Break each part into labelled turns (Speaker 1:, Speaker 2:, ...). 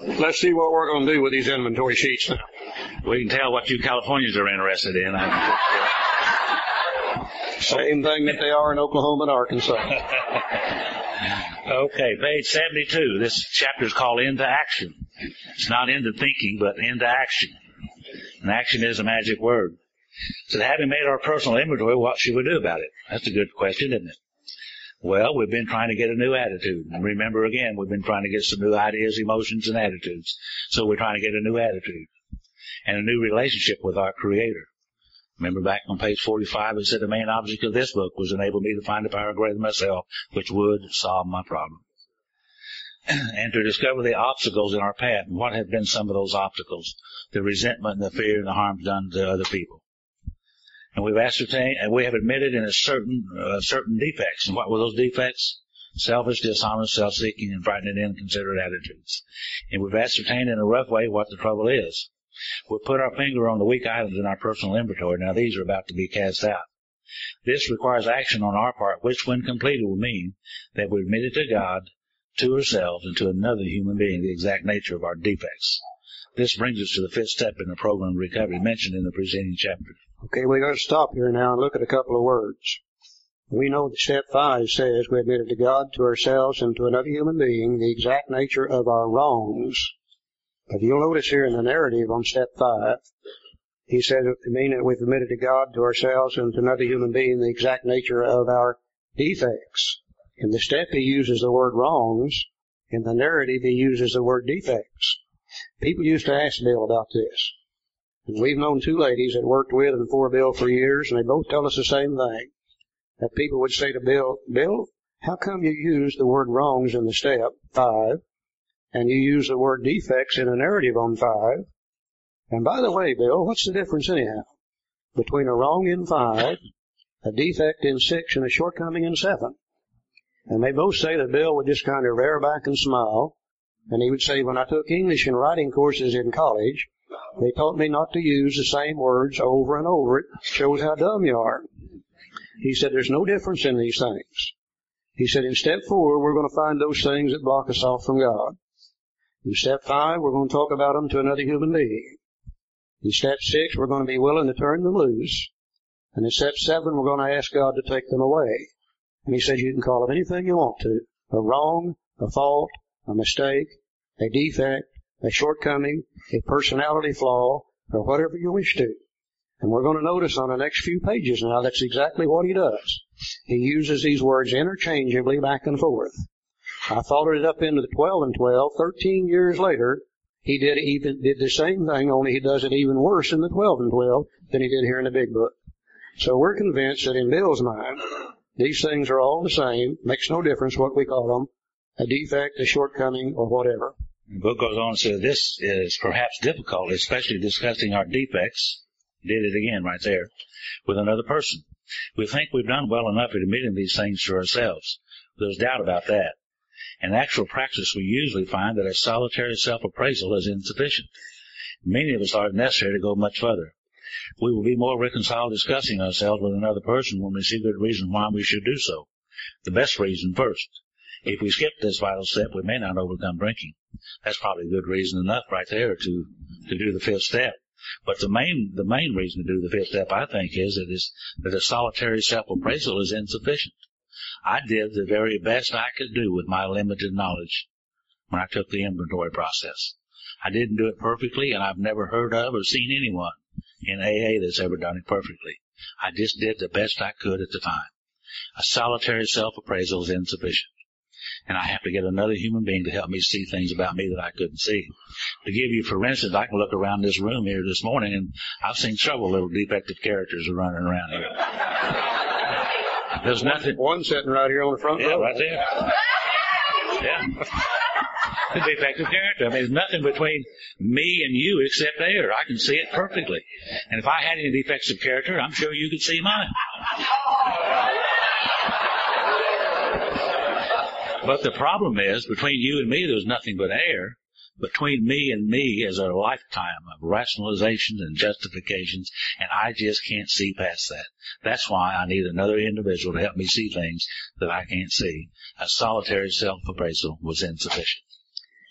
Speaker 1: let's see what we're going to do with these inventory sheets now.
Speaker 2: We can tell what you Californians are interested in.
Speaker 1: Same thing that they are in Oklahoma and Arkansas.
Speaker 2: Okay, page 72. This chapter is called Into Action. It's not into thinking, but into action. And action is a magic word. So having made our personal inventory, what should we do about it? That's a good question, isn't it? Well, we've been trying to get a new attitude. And remember again, we've been trying to get some new ideas, emotions, and attitudes. So we're trying to get a new attitude and a new relationship with our Creator. Remember back on page 45, it said the main object of this book was to enable me to find a power greater than myself, which would solve my problem. And to discover the obstacles in our path. And what have been some of those obstacles? The resentment and the fear and the harm done to other people. And we've ascertained, and we have admitted in a certain defects. And what were those defects? Selfish, dishonest, self-seeking, and frightened and inconsiderate attitudes. And we've ascertained in a rough way what the trouble is. We'll put our finger on the weak items in our personal inventory. Now these are about to be cast out. This requires action on our part, which when completed will mean that we admit it to God, to ourselves, and to another human being the exact nature of our defects. This brings us to the fifth step in the program of recovery mentioned in the preceding chapter.
Speaker 1: Okay, we're going to stop here now and look at a couple of words. We know that step 5 says we admit it to God, to ourselves, and to another human being the exact nature of our wrongs. But you'll notice here in the narrative on step 5, he says it means that we've admitted to God, to ourselves, and to another human being the exact nature of our defects. In the step he uses the word wrongs. In the narrative he uses the word defects. People used to ask Bill about this. And we've known 2 ladies that worked with and for Bill for years, and they both tell us the same thing. That people would say to Bill, Bill, how come you use the word wrongs in the step 5, and you use the word defects in a narrative on 5? And by the way, Bill, what's the difference anyhow between a wrong in 5, a defect in 6, and a shortcoming in 7? And they both say that Bill would just kind of rear back and smile, and he would say, when I took English and writing courses in college, they taught me not to use the same words over and over. It shows how dumb you are. He said, there's no difference in these things. He said, in step 4, we're going to find those things that block us off from God. In step 5, we're going to talk about them to another human being. In step 6, we're going to be willing to turn them loose. And in step 7, we're going to ask God to take them away. And he says you can call them anything you want to. A wrong, a fault, a mistake, a defect, a shortcoming, a personality flaw, or whatever you wish to. And we're going to notice on the next few pages now that's exactly what he does. He uses these words interchangeably back and forth. I followed it up into the 12 and 12. 13 years later, he did the same thing, only he does it even worse in the 12 and 12 than he did here in the big book. So we're convinced that in Bill's mind, these things are all the same. Makes no difference what we call them. A defect, a shortcoming, or whatever.
Speaker 2: The book goes on to say this is perhaps difficult, especially discussing our defects. Did it again right there with another person. We think we've done well enough at admitting these things to ourselves. There's doubt about that. In actual practice, we usually find that a solitary self-appraisal is insufficient. Many of us are necessary to go much further. We will be more reconciled discussing ourselves with another person when we see good reason why we should do so. The best reason first. If we skip this vital step, we may not overcome drinking. That's probably good reason enough right there to do the fifth step. But the main reason to do the fifth step, I think, is that a solitary self-appraisal is insufficient. I did the very best I could do with my limited knowledge when I took the inventory process. I didn't do it perfectly, and I've never heard of or seen anyone in AA that's ever done it perfectly. I just did the best I could at the time. A solitary self-appraisal is insufficient. And I have to get another human being to help me see things about me that I couldn't see. To give you, for instance, I can look around this room here this morning, and I've seen several little defective characters running around here. There's nothing.
Speaker 1: One sitting right here on the front row.
Speaker 2: Yeah, right there. Yeah. The defective character. I mean, there's nothing between me and you except air. I can see it perfectly. And if I had any defects of character, I'm sure you could see mine. But the problem is, between you and me, there's nothing but air. Between me and me is a lifetime of rationalizations and justifications, and I just can't see past that. That's why I need another individual to help me see things that I can't see. A solitary self-appraisal was insufficient.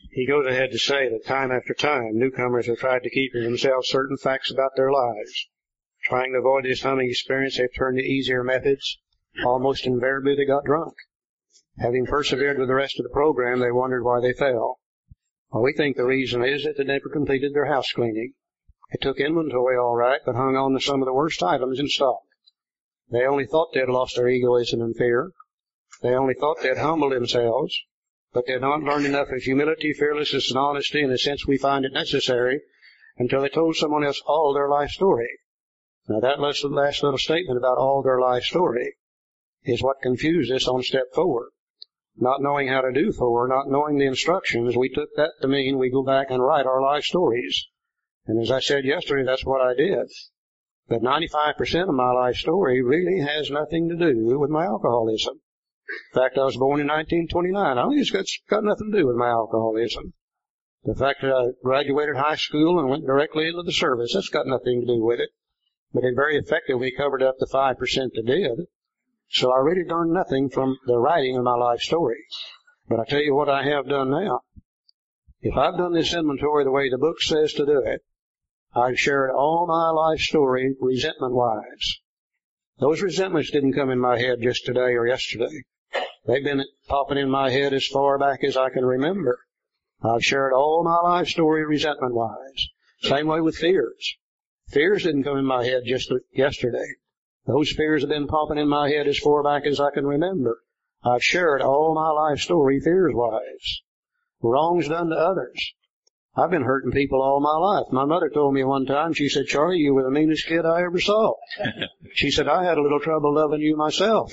Speaker 1: He goes ahead to say that time after time, newcomers have tried to keep to themselves certain facts about their lives. Trying to avoid this humbling experience, they've turned to easier methods. Almost invariably, they got drunk. Having persevered with the rest of the program, they wondered why they fell. Well, we think the reason is that they never completed their house cleaning. They took inventory all right, but hung on to some of the worst items in stock. They only thought they had lost their egoism and fear. They only thought they had humbled themselves, but they had not learned enough of humility, fearlessness, and honesty in the sense we find it necessary until they told someone else all their life story. Now that last little statement about all their life story is what confused us on step 4. Not knowing how to do 4, not knowing the instructions, we took that to mean we go back and write our life stories. And as I said yesterday, that's what I did. But 95% of my life story really has nothing to do with my alcoholism. In fact, I was born in 1929. I think it's got nothing to do with my alcoholism. The fact that I graduated high school and went directly into the service, that's got nothing to do with it. But it very effectively covered up the 5% that did. So I really learned nothing from the writing of my life story. But I tell you what I have done now. If I've done this inventory the way the book says to do it, I've shared all my life story resentment-wise. Those resentments didn't come in my head just today or yesterday. They've been popping in my head as far back as I can remember. I've shared all my life story resentment-wise. Same way with fears. Fears didn't come in my head just yesterday. Those fears have been popping in my head as far back as I can remember. I've shared all my life story fears-wise. Wrongs done to others. I've been hurting people all my life. My mother told me one time, she said, Charlie, you were the meanest kid I ever saw. She said, I had a little trouble loving you myself.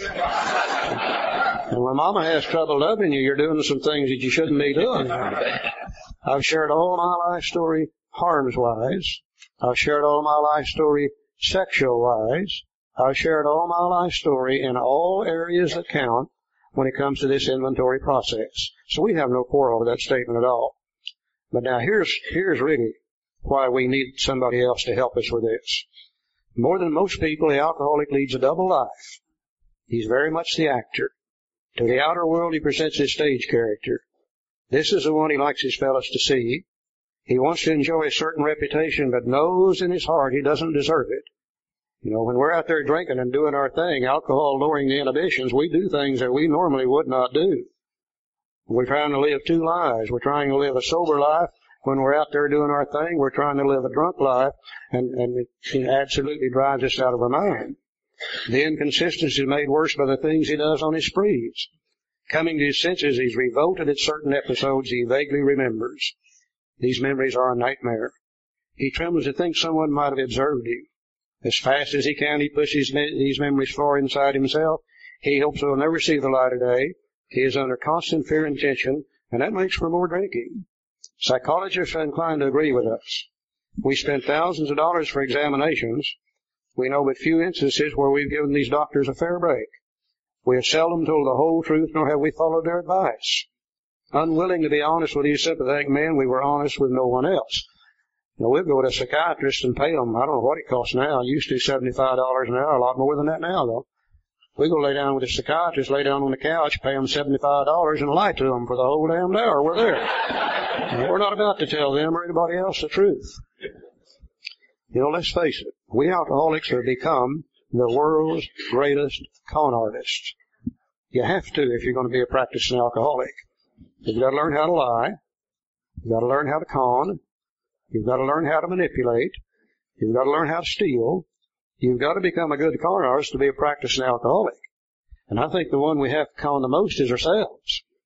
Speaker 1: And when Mama has trouble loving you, you're doing some things that you shouldn't be doing. I've shared all my life story harms-wise. I've shared all my life story sexual-wise. I've shared all my life story in all areas that count when it comes to this inventory process. So we have no quarrel with that statement at all. But now here's really why we need somebody else to help us with this. More than most people, the alcoholic leads a double life. He's very much the actor. To the outer world, he presents his stage character. This is the one he likes his fellows to see. He wants to enjoy a certain reputation, but knows in his heart he doesn't deserve it. You know, when we're out there drinking and doing our thing, alcohol lowering the inhibitions, we do things that we normally would not do. We're trying to live 2 lives. We're trying to live a sober life. When we're out there doing our thing, we're trying to live a drunk life, and it absolutely drives us out of our mind. The inconsistency is made worse by the things he does on his sprees. Coming to his senses, he's revolted at certain episodes he vaguely remembers. These memories are a nightmare. He trembles to think someone might have observed him. As fast as he can, he pushes these memories far inside himself. He hopes they'll never see the light of day. He is under constant fear and tension, and that makes for more drinking. Psychologists are inclined to agree with us. We spend thousands of dollars for examinations. We know but few instances where we've given these doctors a fair break. We have seldom told the whole truth, nor have we followed their advice. Unwilling to be honest with these sympathetic men, we were honest with no one else. Now, we'll go to a psychiatrist and pay them, I don't know what it costs now. It used to be $75 an hour, a lot more than that now, though. We go lay down with a psychiatrist, lay down on the couch, pay them $75 and lie to them for the whole damn hour we're there. And we're not about to tell them or anybody else the truth. You know, let's face it. We alcoholics have become the world's greatest con artists. You have to if you're going to be a practicing alcoholic. You've got to learn how to lie. You've got to learn how to con. You've got to learn how to manipulate. You've got to learn how to steal. You've got to become a good con artist to be a practicing alcoholic. And I think the one we have to con the most is ourselves.